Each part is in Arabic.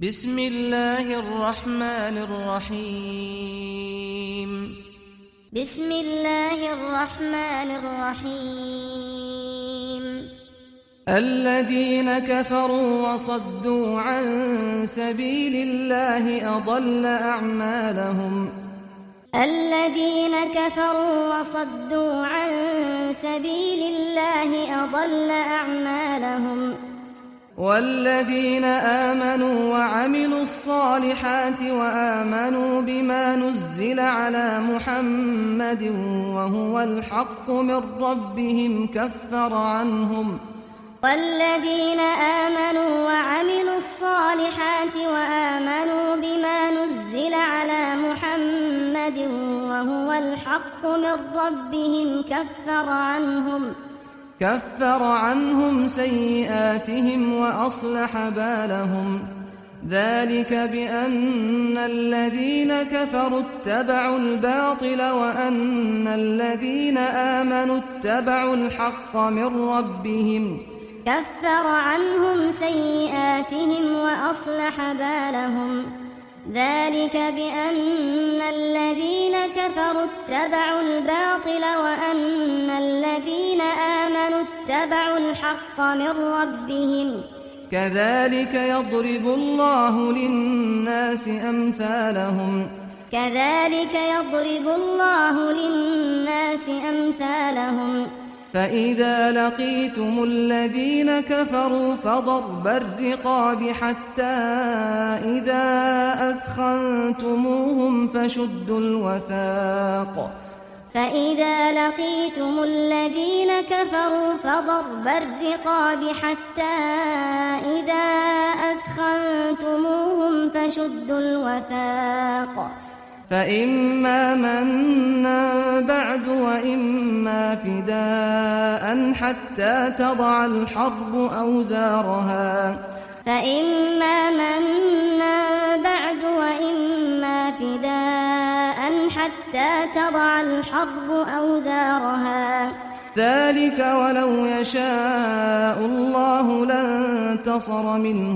بسم الله الرحمن الرحيم. بسم الله الرحمن الرحيم. الذين كفروا وصدوا عن سبيل الله أضل أعمالهم. الذين كفروا وصدوا عن سبيل الله أضل أعمالهم. والذين آمنوا وعملوا الصالحات وآمنوا بما نزل على محمد وهو الحق من ربهم والذين آمنوا وعملوا الصالحات وآمنوا بما نزل على محمد وهو الحق من ربهم كفر عنهم سيئاتهم وأصلح بالهم. ذلك بأن الذين كفروا اتبعوا الباطل وأن الذين آمنوا اتبعوا الحق من ربهم. كفر عنهم سيئاتهم وأصلح بالهم. ذلك بأن الذين كفروا اتبعوا الباطل وأن الذين آمنوا اتبعوا الحق من ربهم. كذلك يضرب الله للناس أمثالهم. فإذا لقيتم الذين كفروا فضرب الرقاب حتى إذا أثخنتموهم فشدوا الوثاق فإما منا بعد وإما فداء حتى تضع الحرب أوزارها. ذلك ولو يشاء الله لانتصر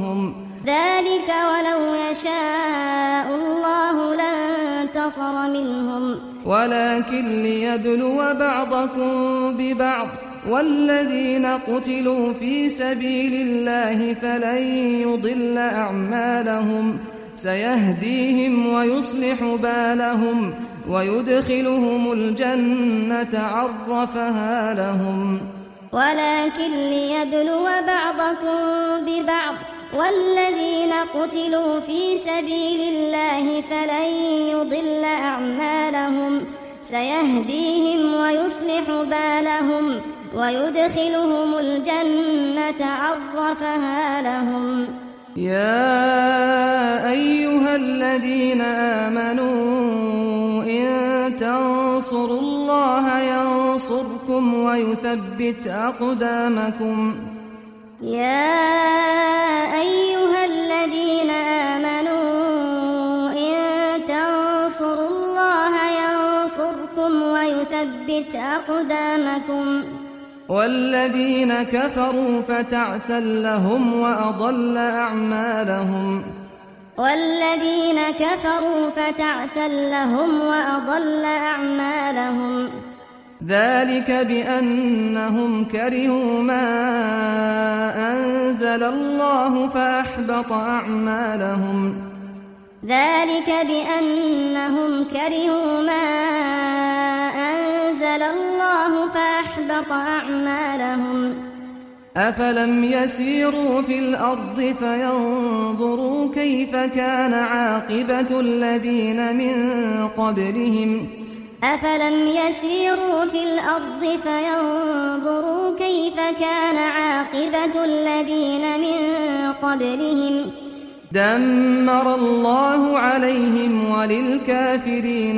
منهم ولكن ليبلو بعضكم ببعض. والذين قتلوا في سبيل الله فلن يضل أعمالهم سيهديهم ويصلح بالهم ويدخلهم الجنة عرفها لهم. ولكن ليبلو بعضكم ببعض. والذين قتلوا في سبيل الله فلن يضل أعمالهم سيهديهم ويصلح بالهم ويدخلهم الجنة عرفها لهم. يا أيها الذين آمنوا إن تنصروا الله ينصركم ويثبت أقدامكم. يا أيها الذين آمنوا إن تنصروا الله ينصركم ويثبت أقدامكم. والذين كفروا فتعسا لهم وأضل أعمالهم. ذلك بأنهم كرهوا ما أنزل الله فأحبط أعمالهم. أفلم يسيروا في الأرض فينظروا كيف كان عاقبة الذين من قبلهم. دمر الله عليهم وللكافرين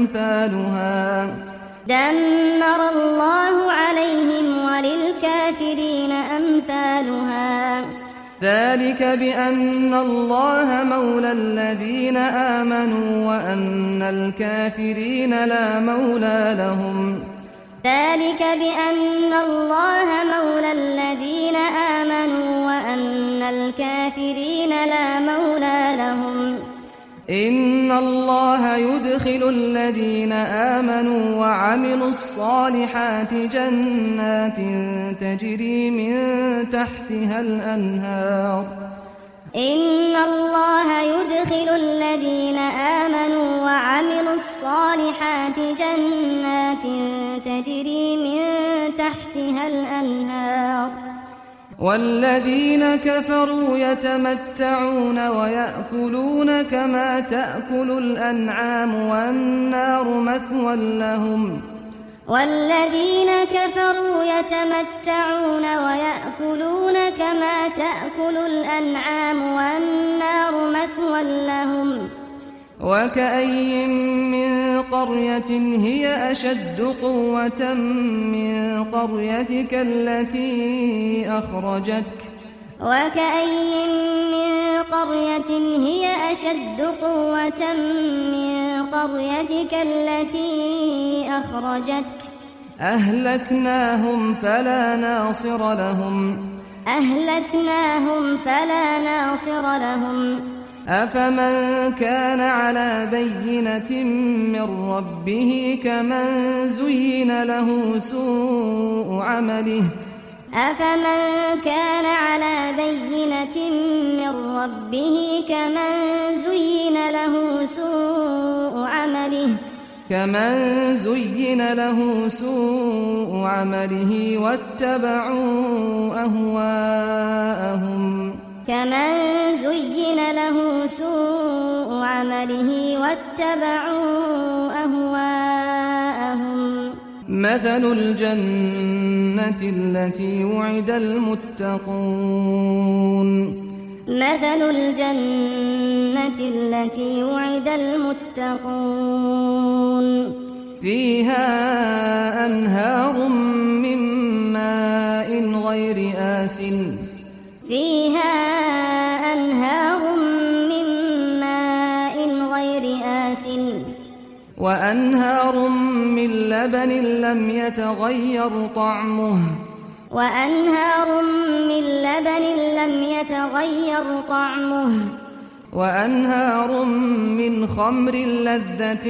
أمثالها. ذلك بأن الله مولى الذين آمنوا وأن الكافرين لا مولى لهم. ذلك بأن الله مولى الذين آمنوا وأن الكافرين لا مولى إن الله يدخل الذين آمنوا وعملوا الصالحات جنات تجري من تحتها الأنهار إن الله يدخل الذين آمنوا وعملوا الصالحات جنات تجري من تحتها الأنهار والذين كفروا يتمتعون ويأكلون كما تأكل الأنعام والنار مثوى لهم والذين كفروا يتمتعون ويأكلون كما تأكل الأنعام والنار مثوى لهم وكأي من قرية هي أشد قوة من قريتك التي أخرجتك وكأي من قرية هي أشد قوة من قريتك التي أخرجتك أهلكناهم فلا ناصر لهم أفمن كان على بينة من ربه كمن زين له سوء عمله أفمن كان على بينة من ربه كمن زين له سوء عمله واتبعوا أهواءهم مثل الجنة التي وعد المتقون فيها أنهار من ماء غير آسن وأنهار من لبن لم يتغير طعمه وأنهار من خمر لذة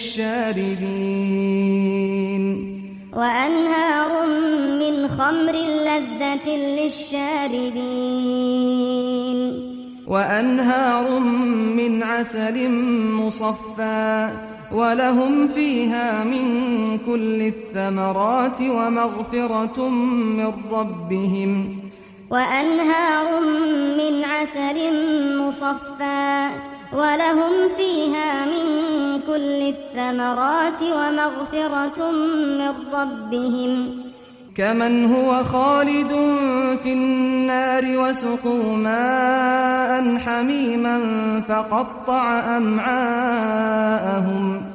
للشاربين وأنهار من عسل مصفى ولهم فيها من كل الثمرات ومغفرة من ربهم وأنهار من عسل مصفى ولهم فيها من كل الثمرات ومغفرة من ربهم كمن هو خالد في النار وسقوا ماء حميما فقطع أمعاءهم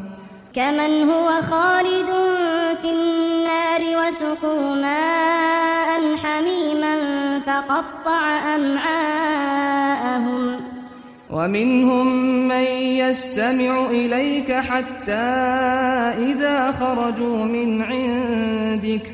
ومنهم من يستمع إليك حتى إذا خرجوا من عندك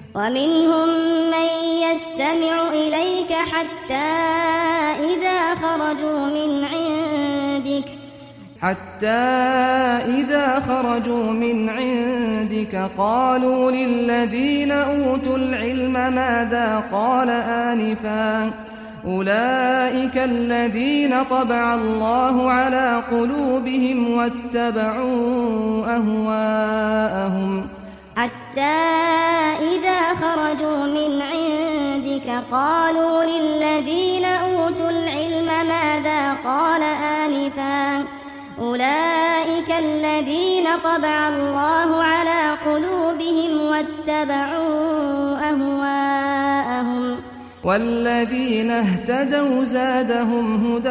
حتى إذا خرجوا من عندك قالوا للذين أوتوا العلم ماذا قال آنفا أولئك الذين طبع الله على قلوبهم واتبعوا أهواءهم حتى إذا خرجوا من عندك قالوا للذين أوتوا العلم ماذا قال آنفا أولئك الذين طبع الله على قلوبهم واتبعوا أهواءهم والذين اهتدوا زادهم هدى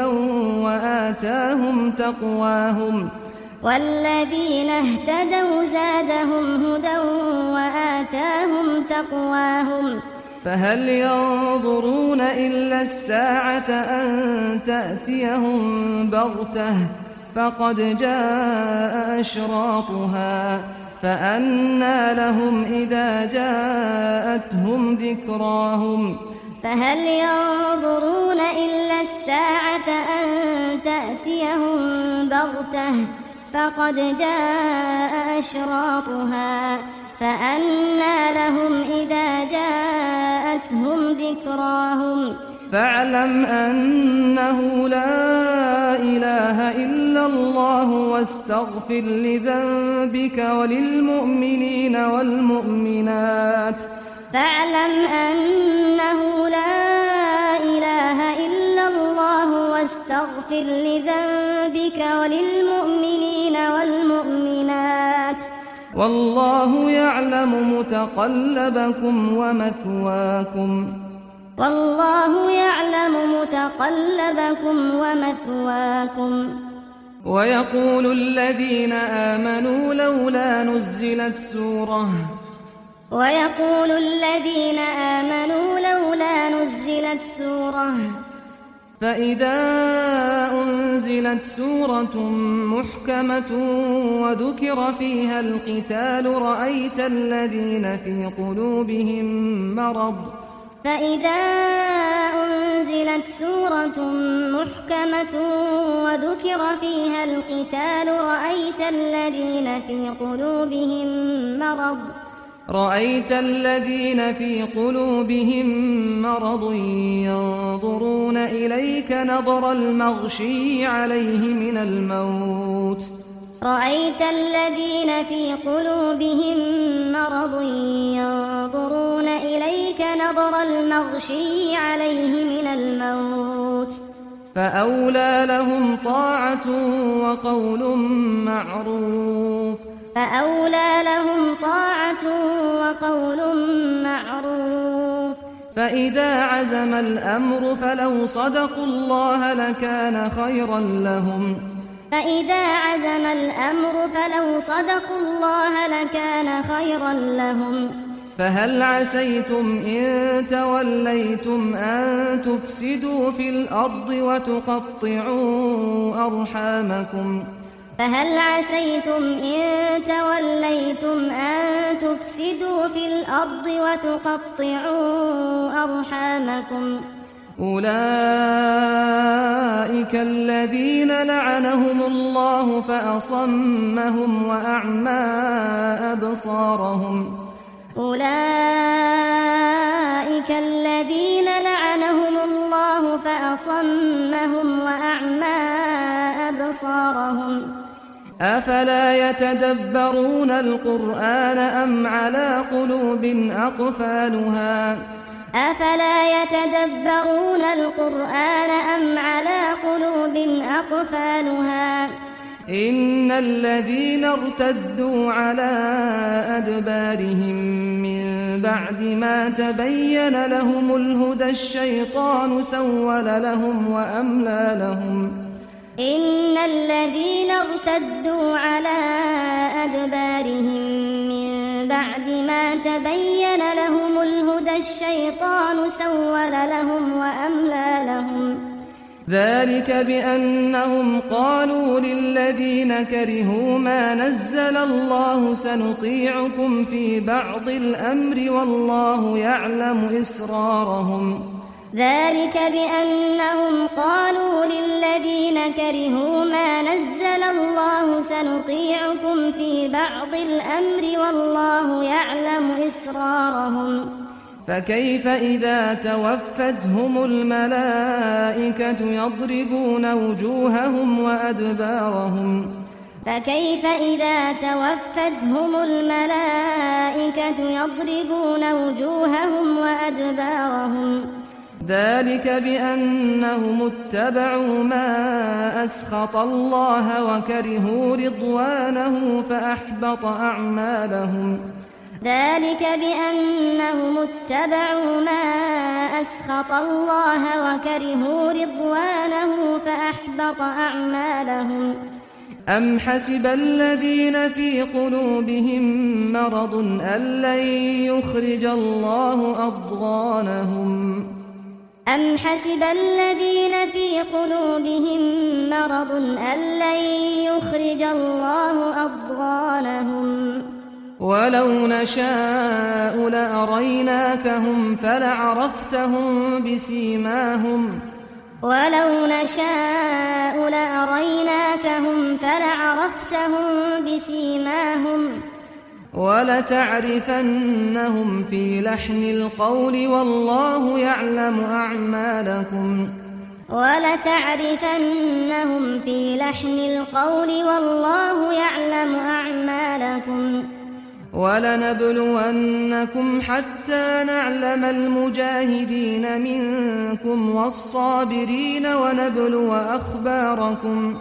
وآتاهم تقواهم فهل ينظرون إلا الساعة أن تأتيهم بغتة فقد جاء أشراطها فأنى لهم إذا جاءتهم ذكراهم فهل ينظرون إلا الساعة أن تأتيهم بغتة فقد جاء أشراطها فأنى لهم إذا جاءتهم ذكراهم فاعلم أنه لا إله إلا الله واستغفر لذنبك وللمؤمنين والمؤمنات فاعلم أنه لا إله إلا الله واستغفر لذنبك وللمؤمنين والمؤمنات والله يعلم متقلبكم ومثواكم والله يعلم متقلبكم ومثواكم ويقول الذين آمنوا لولا نزلت سورة ويقول الذين آمنوا لولا نزلت سورة فإذا أنزلت سورة محكمة وذكر فيها القتال رأيت الذين في قلوبهم مرض فإذا أنزلت سورة محكمة وذكر فيها القتال رأيت الذين في قلوبهم مرض ينظرون إليك نظر المغشي عليه من الموت رأيت الذين في قلوبهم مرض ينظرون إليك نظر المغشي عليه من الموت فأولى لهم طاعة وقول معروف فإذا عزم الأمر فلو صدقوا الله لكان خيرا لهم فهل عسيتم إن توليتم أن تفسدوا في الأرض وتقطعوا أرحامكم فهل عسيتم إن توليتم أن تفسدوا في الأرض وتقطعوا أرحامكم أولئك الذين لعنهم الله فأصمهم وأعمى أبصارهم أولئك الذين لعنهم الله فأصمهم وأعمى أبصارهم أفلا يتدبرون القرآن أم على قلوب أقفالها أفلا يتدبرون القرآن أم على قلوب أقفالها إن الذين ارتدوا على أدبارهم من بعد ما تبين لهم الهدى الشيطان سول لهم وأملى لهم إن الذين ارتدوا على أدبارهم من بعد ما تبين لهم الهدى الشيطان سول لهم وأملى لهم ذلك بأنهم قالوا للذين كرهوا ما نزل الله سنطيعكم في بعض الأمر والله يعلم إسرارهم ذلك بأنهم قالوا للذين كرهوا ما نزل الله سنطيعكم في بعض الأمر والله يعلم إسرارهم فكيف إذا توفتهم الملائكة يضربون وجوههم وأدبارهم فكيف إذا توفتهم الملائكة يضربون وجوههم وأدبارهم ذلك بأنهم اتبعوا ما أسخط الله وكرهوا رضوانه فأحبط أعمالهم ذلك بأنهم اتبعوا ما أسخط الله وكرهوا رضوانه فأحبط أعمالهم أم حسب الذين في قلوبهم مرض أن لن يخرج الله أضغانهم أم حسب الذين في قلوبهم مرض أن لن يخرج الله أضغانهم ولو نشاء لأريناكهم فلعرفتهم بسيماهم فلعرفتهم بسيماهم ولتعرفنهم في لحن القول والله يعلم أعمالكم ولتعرفنهم في لحن القول والله يعلم أعمالكم ولنبلونكم حتى نعلم المجاهدين منكم والصابرين ونبلو أخباركم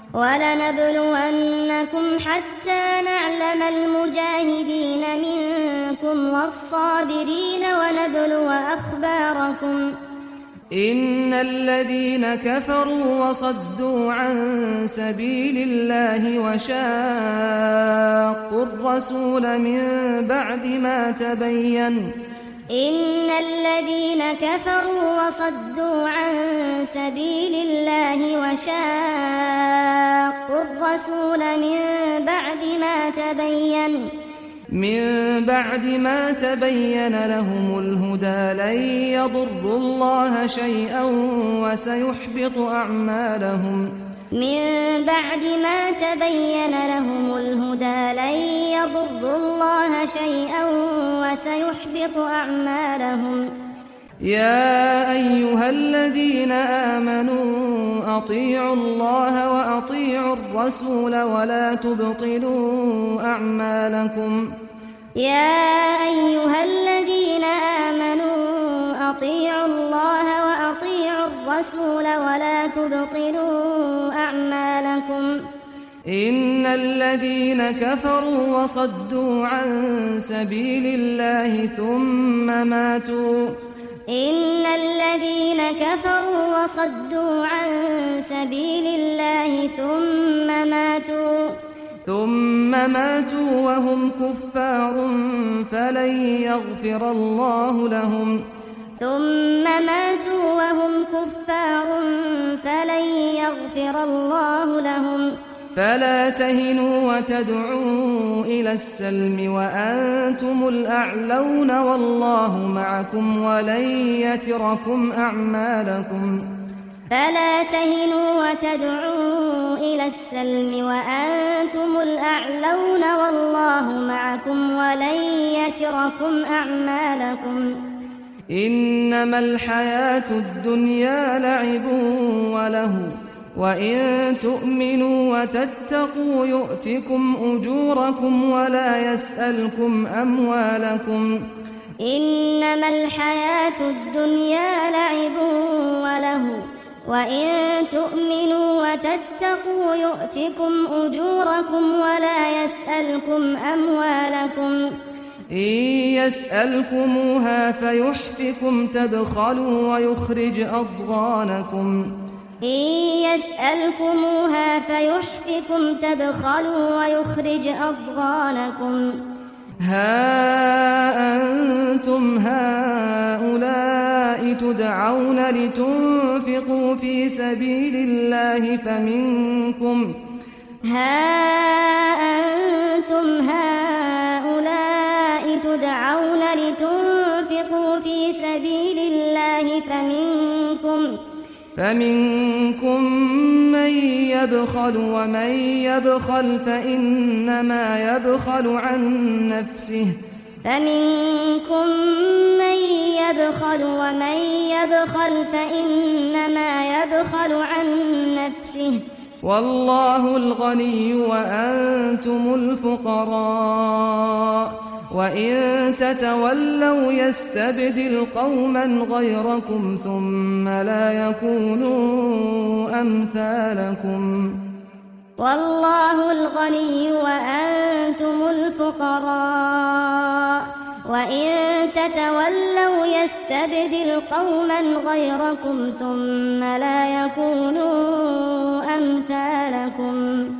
ولنبلونكم حتى نعلم المجاهدين منكم والصابرين ونبلو أخباركم إن الذين كفروا وصدوا عن سبيل الله وشاقوا الرسول من بعد ما تبين إن الذين كفروا وصدوا عن سبيل الله وشاقوا الرسول من بعد ما تبين لهم الهدى لن يضروا الله شيئا وسيحبط أعمالهم من بعد ما تبين لهم الهدى لن يضروا الله شيئا وسيحبط أعمالهم يا أيها الذين آمنوا أطيعوا الله وأطيعوا الرسول ولا تبطلوا أعمالكم يا أيها الذين آمنوا أطيعوا الله وأطيعوا الرسول ولا تبطلوا أعمالكم إن الذين كفروا وصدوا عن سبيل الله ثم ماتوا إن الذين كفروا وصدوا عن سبيل الله ثم ماتوا وهم كفار فلن يغفر الله لهم ثم ماتوا وهم كفار فلن يغفر الله لهم فلا تهنوا وتدعوا إلى السلم وأنتم الأعلون والله معكم ولن يتركم أعمالكم فلا تهنوا وتدعوا إلى السلم وأنتم الأعلون والله معكم ولن يتركم أعمالكم إنما الحياة الدنيا لعب وله وإن تؤمنوا وتتقوا يؤتكم أجوركم ولا يسألكم أموالكم إنما الحياة الدنيا لعب وله وإن تؤمنوا وتتقوا يؤتكم أجوركم ولا يسألكم أموالكم إن يسألكموها فيحفكم تبخلوا ويخرج أضغانكم إن يسألكموها فيحفكم تبخلوا ويخرج أضغانكم ها أنتم هؤلاء تدعون لتنفقوا في سبيل الله فمنكم تدعون لتنفقوا في سبيل الله فمنكم من يبخل ومن يبخل فإنما يبخل عن نفسه والله الغني وأنتم الفقراء وإن تتولوا يستبدل قوما غيركم ثم لا يكونوا أمثالكم والله الغني وأنتم الفقراء وإن تتولوا يستبدل قوما غيركم ثم لا يكونوا أمثالكم